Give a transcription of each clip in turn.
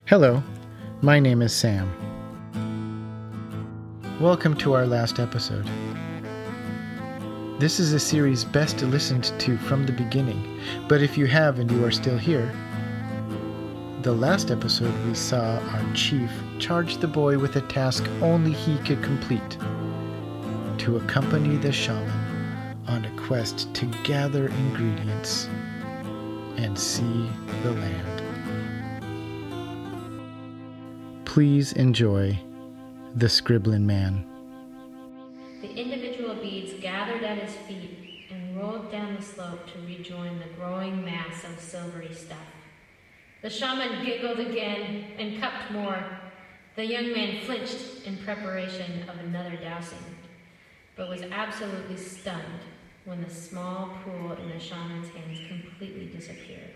Hello, my name is Sam. Welcome to our last episode. This is a series best listened to from the beginning, but if you have and you are still here, the last episode we saw our chief charge the boy with a task only he could complete: to accompany the shaman on a quest to gather ingredients and see the land. Please enjoy The Scriblin' Man. The individual beads gathered at his feet and rolled down the slope to rejoin the growing mass of silvery stuff. The shaman giggled again and cupped more. The young man flinched in preparation of another dousing, but was absolutely stunned when the small pool in the shaman's hands completely disappeared.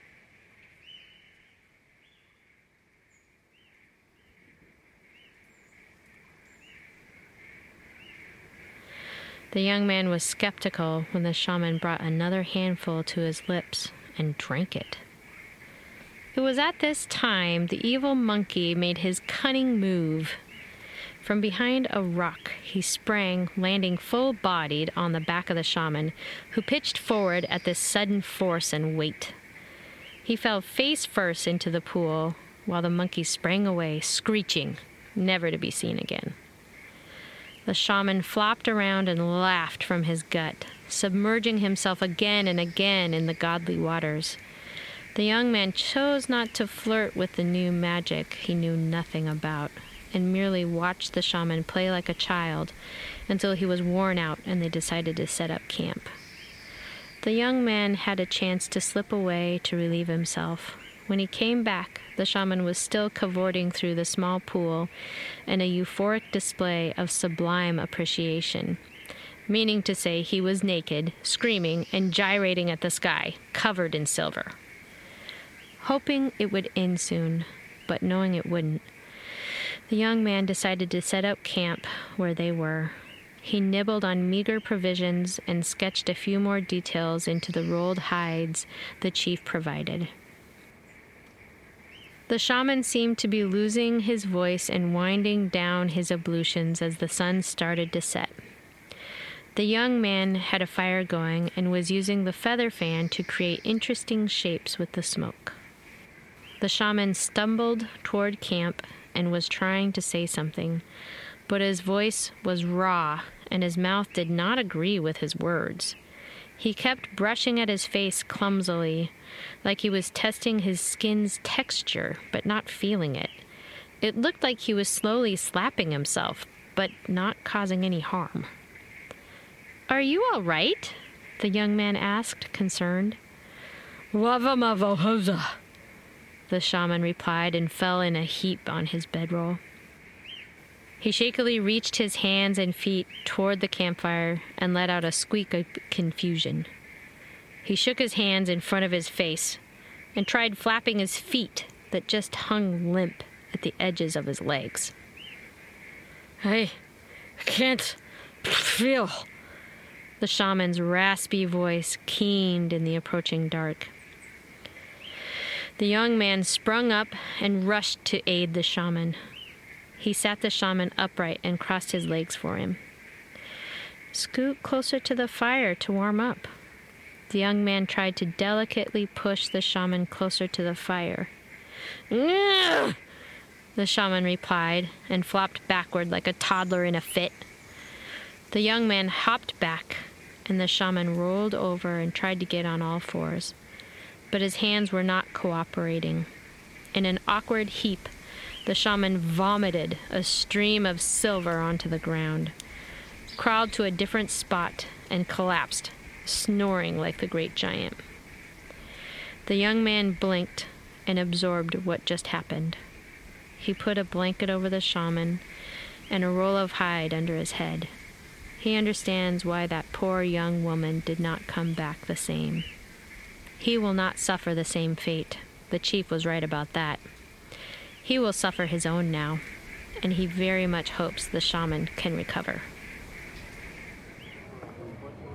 The young man was skeptical when the shaman brought another handful to his lips and drank it. It was at this time the evil monkey made his cunning move. From behind a rock, he sprang, landing full-bodied on the back of the shaman, who pitched forward at this sudden force and weight. He fell face first into the pool, while the monkey sprang away, screeching, never to be seen again. The shaman flopped around and laughed from his gut, submerging himself again and again in the godly waters. The young man chose not to flirt with the new magic he knew nothing about, and merely watched the shaman play like a child until he was worn out and they decided to set up camp. The young man had a chance to slip away to relieve himself. When he came back, the shaman was still cavorting through the small pool in a euphoric display of sublime appreciation, meaning to say he was naked, screaming and gyrating at the sky, covered in silver. Hoping it would end soon, but knowing it wouldn't, the young man decided to set up camp where they were. He nibbled on meager provisions and sketched a few more details into the rolled hides the chief provided. The shaman seemed to be losing his voice and winding down his ablutions as the sun started to set. The young man had a fire going and was using the feather fan to create interesting shapes with the smoke. The shaman stumbled toward camp and was trying to say something, but his voice was raw and his mouth did not agree with his words. He kept brushing at his face clumsily, like he was testing his skin's texture, but not feeling it. It looked like he was slowly slapping himself, but not causing any harm. "Are you all right?" the young man asked, concerned. "Lava mavohoza," the shaman replied and fell in a heap on his bedroll. He shakily reached his hands and feet toward the campfire and let out a squeak of confusion. He shook his hands in front of his face and tried flapping his feet that just hung limp at the edges of his legs. I can't feel." The shaman's raspy voice keened in the approaching dark. The young man sprung up and rushed to aid the shaman. He sat the shaman upright and crossed his legs for him. "Scoot closer to the fire to warm up." The young man tried to delicately push the shaman closer to the fire. "Ugh!" the shaman replied and flopped backward like a toddler in a fit. The young man hopped back, and the shaman rolled over and tried to get on all fours, but his hands were not cooperating. In an awkward heap, the shaman vomited a stream of silver onto the ground, crawled to a different spot, and collapsed, snoring like the great giant. The young man blinked and absorbed what just happened. He put a blanket over the shaman and a roll of hide under his head. He understands why that poor young woman did not come back the same. He will not suffer the same fate. The chief was right about that. He will suffer his own now, and he very much hopes the shaman can recover.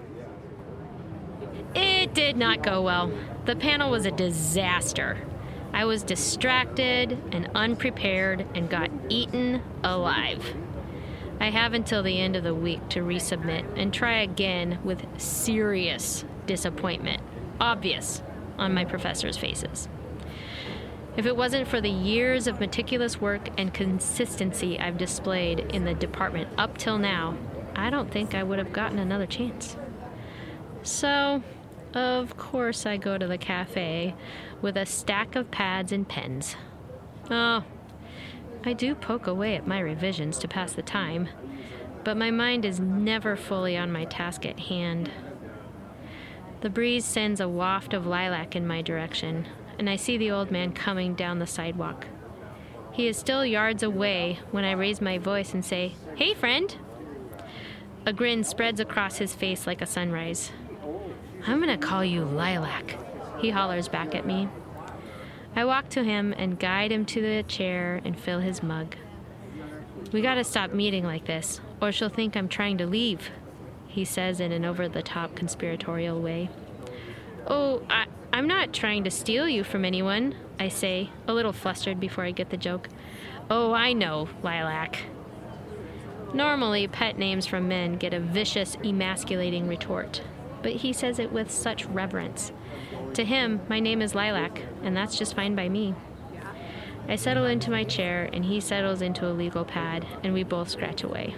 It did not go well. The panel was a disaster. I was distracted and unprepared and got eaten alive. I have until the end of the week to resubmit and try again with serious disappointment, obvious on my professors' faces. If it wasn't for the years of meticulous work and consistency I've displayed in the department up till now, I don't think I would have gotten another chance. So, of course, I go to the cafe with a stack of pads and pens. Oh, I do poke away at my revisions to pass the time, but my mind is never fully on my task at hand. The breeze sends a waft of lilac in my direction, and I see the old man coming down the sidewalk. He is still yards away when I raise my voice and say, "Hey, friend!" A grin spreads across his face like a sunrise. "I'm gonna call you Lilac," he hollers back at me. I walk to him and guide him to the chair and fill his mug. "We gotta stop meeting like this, or she'll think I'm trying to leave," he says in an over-the-top conspiratorial way. "Oh, I'm not trying to steal you from anyone," I say, a little flustered before I get the joke. "Oh, I know, Lilac." Normally, pet names from men get a vicious, emasculating retort, but he says it with such reverence. To him, my name is Lilac, and that's just fine by me. I settle into my chair, and he settles into a legal pad, and we both scratch away.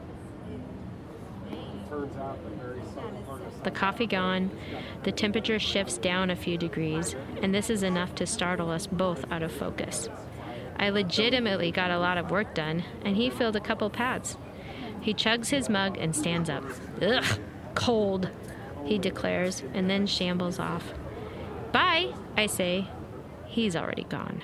The coffee gone, the temperature shifts down a few degrees, and this is enough to startle us both out of focus. I legitimately got a lot of work done, and he filled a couple pads. He chugs his mug and stands up. "Ugh, cold," he declares, and then shambles off. "Bye," I say. He's already gone.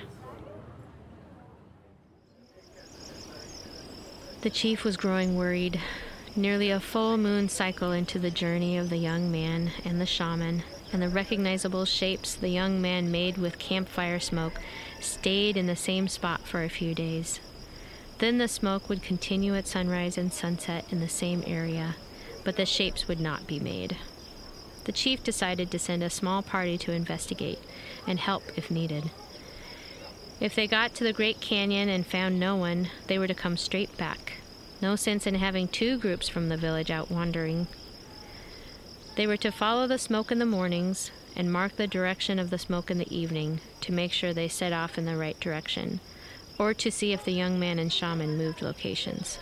The chief was growing worried. Nearly a full moon cycle into the journey of the young man and the shaman, and the recognizable shapes the young man made with campfire smoke stayed in the same spot for a few days. Then the smoke would continue at sunrise and sunset in the same area, but the shapes would not be made. The chief decided to send a small party to investigate and help if needed. If they got to the Great Canyon and found no one, they were to come straight back. No sense in having two groups from the village out wandering. They were to follow the smoke in the mornings and mark the direction of the smoke in the evening to make sure they set off in the right direction, or to see if the young man and shaman moved locations.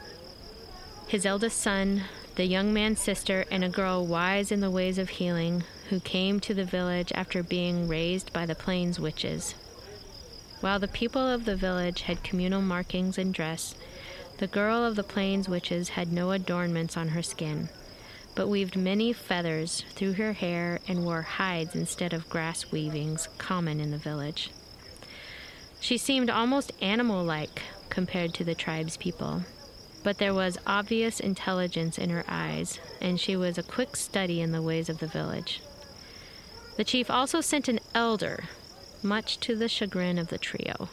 His eldest son, the young man's sister, and a girl wise in the ways of healing, who came to the village after being raised by the Plains witches. While the people of the village had communal markings and dress, the girl of the Plains witches had no adornments on her skin, but weaved many feathers through her hair and wore hides instead of grass weavings common in the village. She seemed almost animal-like compared to the tribe's people, but there was obvious intelligence in her eyes, and she was a quick study in the ways of the village. The chief also sent an elder, much to the chagrin of the trio.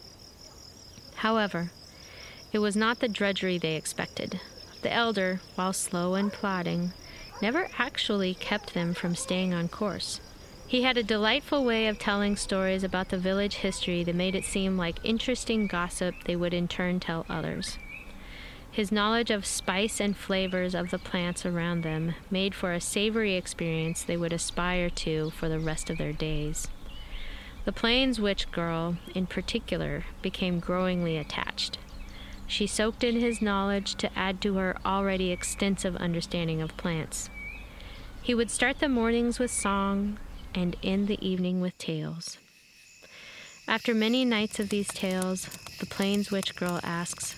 However, it was not the drudgery they expected. The elder, while slow and plodding, never actually kept them from staying on course. He had a delightful way of telling stories about the village history that made it seem like interesting gossip they would in turn tell others. His knowledge of spice and flavors of the plants around them made for a savory experience they would aspire to for the rest of their days. The Plains witch girl, in particular, became growingly attached. She soaked in his knowledge to add to her already extensive understanding of plants. He would start the mornings with song and end the evening with tales. After many nights of these tales, the Plains witch girl asks,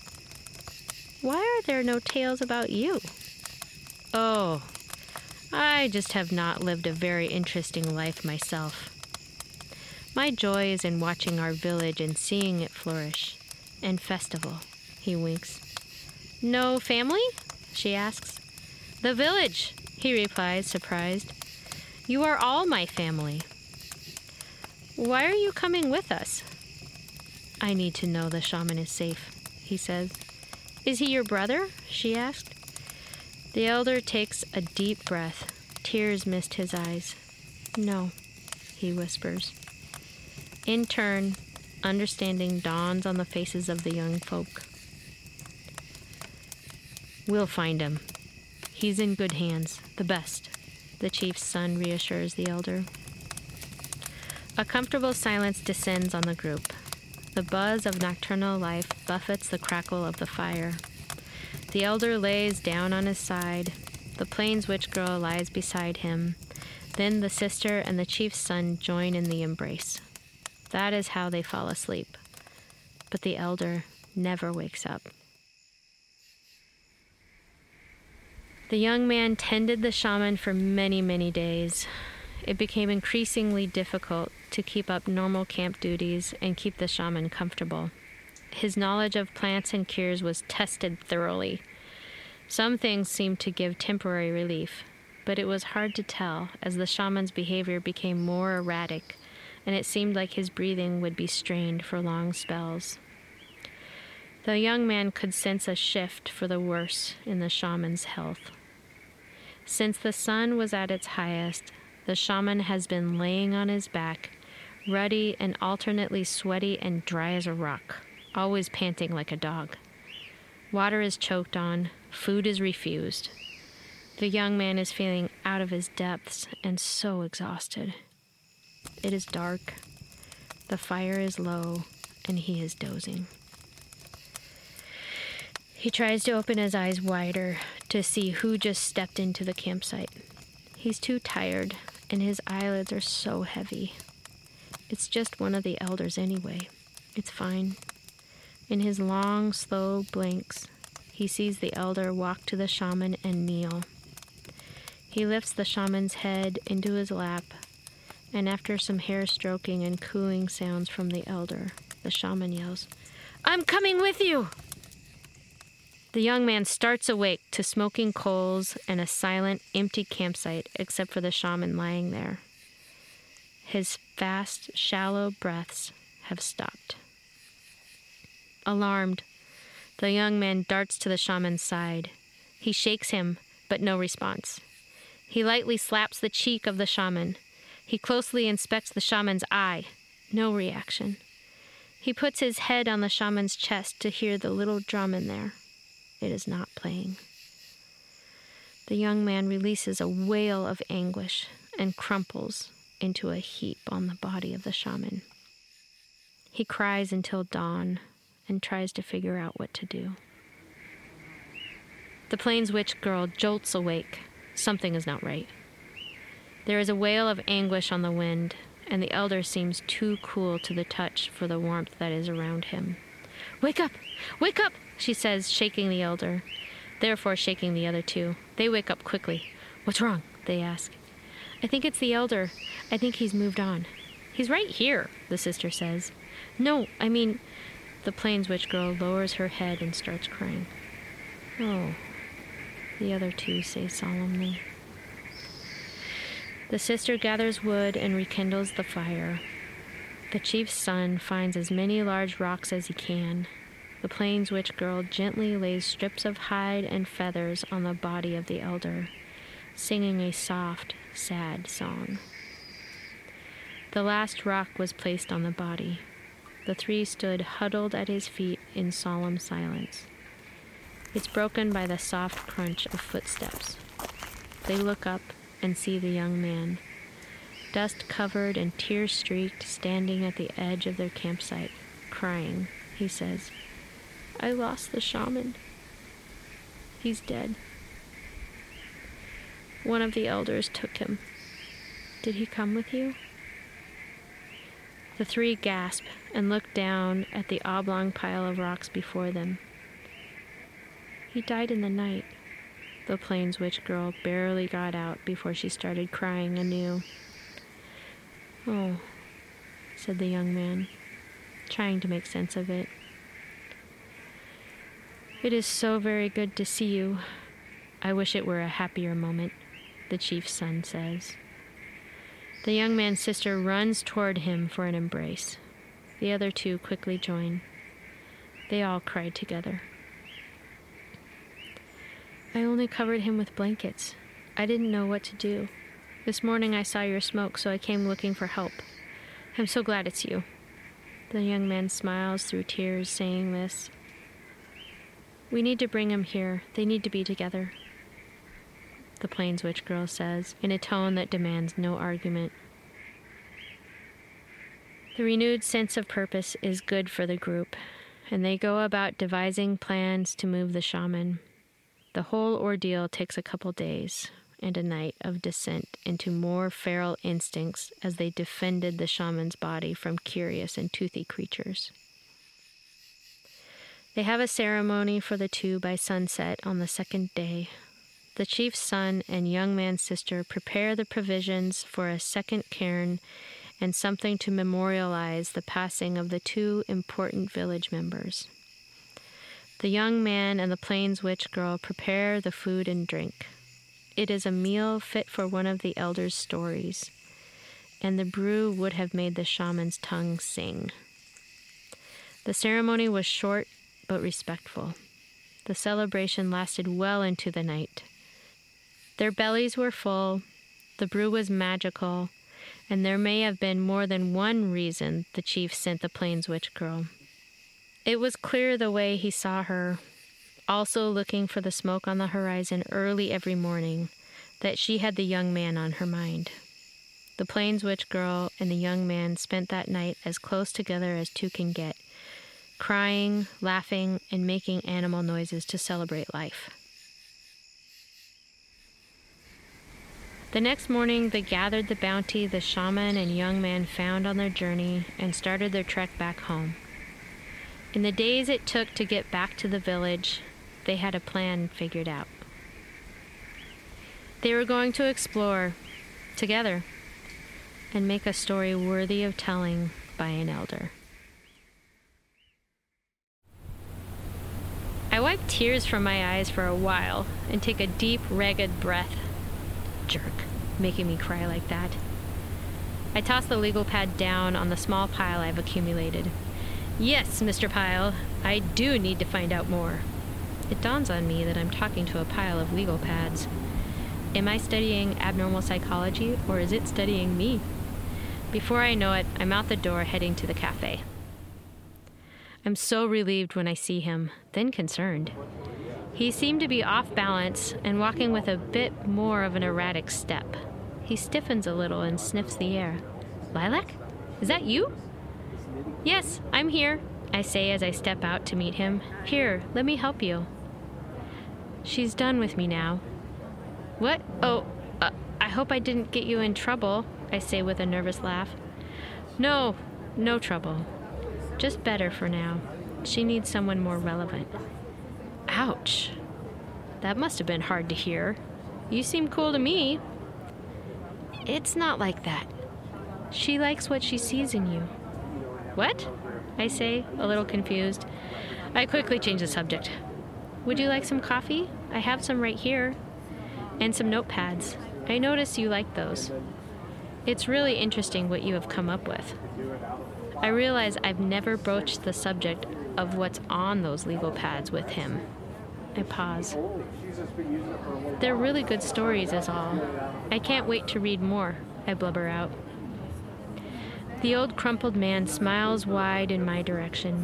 "Why are there no tales about you?" "Oh, I just have not lived a very interesting life myself. My joy is in watching our village and seeing it flourish. And festival," he winks. "No family?" she asks. "The village," he replies, surprised. "You are all my family." "Why are you coming with us?" "I need to know the shaman is safe," he says. "Is he your brother?" she asked. The elder takes a deep breath. Tears mist his eyes. "No," he whispers. In turn, understanding dawns on the faces of the young folk. "We'll find him. He's in good hands, the best," the chief's son reassures the elder. A comfortable silence descends on the group. The buzz of nocturnal life buffets the crackle of the fire. The elder lays down on his side. The Plains Witch girl lies beside him. Then the sister and the chief's son join in the embrace. That is how they fall asleep. But the elder never wakes up. The young man tended the shaman for many, many days. It became increasingly difficult to keep up normal camp duties and keep the shaman comfortable. His knowledge of plants and cures was tested thoroughly. Some things seemed to give temporary relief, but it was hard to tell as the shaman's behavior became more erratic, and it seemed like his breathing would be strained for long spells. The young man could sense a shift for the worse in the shaman's health. Since the sun was at its highest, the shaman has been laying on his back, ruddy and alternately sweaty and dry as a rock, always panting like a dog. Water is choked on, food is refused. The young man is feeling out of his depths and so exhausted. It is dark, the fire is low, and he is dozing. He tries to open his eyes wider to see who just stepped into the campsite. He's too tired, and his eyelids are so heavy. It's just one of the elders anyway. It's fine. In his long, slow blinks, he sees the elder walk to the shaman and kneel. He lifts the shaman's head into his lap, and after some hair stroking and cooing sounds from the elder, the shaman yells, "I'm coming with you!" The young man starts awake to smoking coals and a silent, empty campsite except for the shaman lying there. His fast, shallow breaths have stopped. Alarmed, the young man darts to the shaman's side. He shakes him, but no response. He lightly slaps the cheek of the shaman. He closely inspects the shaman's eye. No reaction. He puts his head on the shaman's chest to hear the little drum in there. It is not playing. The young man releases a wail of anguish and crumples into a heap on the body of the shaman. He cries until dawn and tries to figure out what to do. The Plains Witch girl jolts awake. Something is not right. There is a wail of anguish on the wind, and the elder seems too cool to the touch for the warmth that is around him. "Wake up! Wake up!" she says, shaking the elder, therefore shaking the other two. They wake up quickly. "What's wrong?" they ask. "I think it's the elder. I think he's moved on." "He's right here," the sister says. "No, I mean..." The Plains Witch girl lowers her head and starts crying. "Oh," the other two say solemnly. The sister gathers wood and rekindles the fire. The chief's son finds as many large rocks as he can. The Plains Witch girl gently lays strips of hide and feathers on the body of the elder, singing a soft, sad song. The last rock was placed on the body. The three stood huddled at his feet in solemn silence. It's broken by the soft crunch of footsteps. They look up and see the young man, dust-covered and tear-streaked, standing at the edge of their campsite, crying. He says, "I lost the shaman. He's dead. One of the elders took him. Did he come with you?" The three gasp and look down at the oblong pile of rocks before them. "He died in the night," the Plains Witch girl barely got out before she started crying anew. "Oh," said the young man, trying to make sense of it. "It is so very good to see you. I wish it were a happier moment," the chief's son says. The young man's sister runs toward him for an embrace. The other two quickly join. They all cry together. "I only covered him with blankets. I didn't know what to do. This morning I saw your smoke, so I came looking for help. I'm so glad it's you. The young man smiles through tears, saying this. We need to bring him here. They need to be together, the Plains Witch Girl says, in a tone that demands no argument. The renewed sense of purpose is good for the group, and they go about devising plans to move the shaman. The whole ordeal takes a couple days and a night of descent into more feral instincts as they defended the shaman's body from curious and toothy creatures. They have a ceremony for the two by sunset on the second day. The chief's son and young man's sister prepare the provisions for a second cairn and something to memorialize the passing of the two important village members. The young man and the Plains Witch Girl prepare the food and drink. It is a meal fit for one of the elders' stories, and the brew would have made the shaman's tongue sing. The ceremony was short but respectful. The celebration lasted well into the night. Their bellies were full, the brew was magical, and there may have been more than one reason the chief sent the Plains Witch Girl. It was clear the way he saw her, also looking for the smoke on the horizon early every morning, that she had the young man on her mind. The Plains Witch Girl and the young man spent that night as close together as two can get, crying, laughing, and making animal noises to celebrate life. The next morning, they gathered the bounty the shaman and young man found on their journey and started their trek back home. In the days it took to get back to the village, they had a plan figured out. They were going to explore together and make a story worthy of telling by an elder. I wipe tears from my eyes for a while and take a deep, ragged breath. Jerk, making me cry like that. I toss the legal pad down on the small pile I've accumulated. Yes, Mr. Pile, I do need to find out more. It dawns on me that I'm talking to a pile of legal pads. Am I studying abnormal psychology, or is it studying me? Before I know it, I'm out the door heading to the cafe. I'm so relieved when I see him, then concerned. He seemed to be off balance and walking with a bit more of an erratic step. He stiffens a little and sniffs the air. Lilac? Is that you? Yes, I'm here, I say as I step out to meet him. Here, let me help you. She's done with me now. What? Oh, I hope I didn't get you in trouble, I say with a nervous laugh. No trouble. Just better for now. She needs someone more relevant. Ouch. That must have been hard to hear. You seem cool to me. It's not like that. She likes what she sees in you. What? I say, a little confused. I quickly change the subject. Would you like some coffee? I have some right here. And some notepads. I notice you like those. It's really interesting what you have come up with. I realize I've never broached the subject of what's on those legal pads with him. I pause. They're really good stories, is all. I can't wait to read more, I blubber out. The old crumpled man smiles wide in my direction.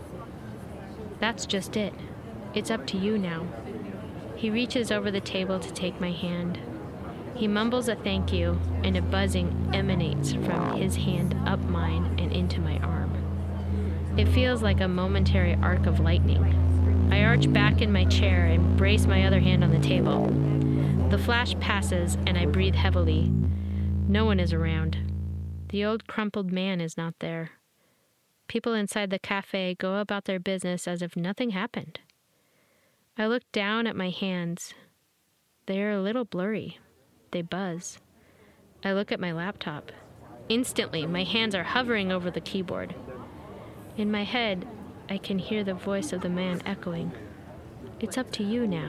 That's just it. It's up to you now. He reaches over the table to take my hand. He mumbles a thank you, and a buzzing emanates from his hand up mine and into my arm. It feels like a momentary arc of lightning. I arch back in my chair and brace my other hand on the table. The flash passes, and I breathe heavily. No one is around. The old crumpled man is not there. People inside the cafe go about their business as if nothing happened. I look down at my hands. They are a little blurry. They buzz. I look at my laptop. Instantly, my hands are hovering over the keyboard. In my head, I can hear the voice of the man echoing. It's up to you now.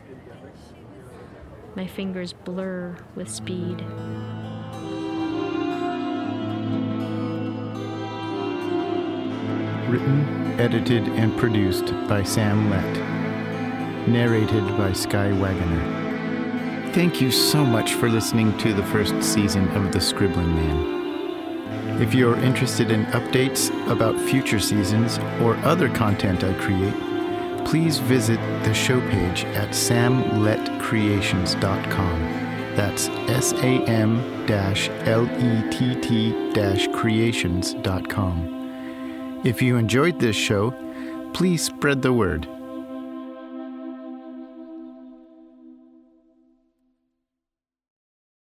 My fingers blur with speed. Written, edited, and produced by Sam Lett. Narrated by Sky Wagoner. Thank you so much for listening to the first season of The Scribbling Man. If you're interested in updates about future seasons or other content I create, please visit the show page at samlett.creations.com. That's sam-lett-creations.com. If you enjoyed this show, please spread the word.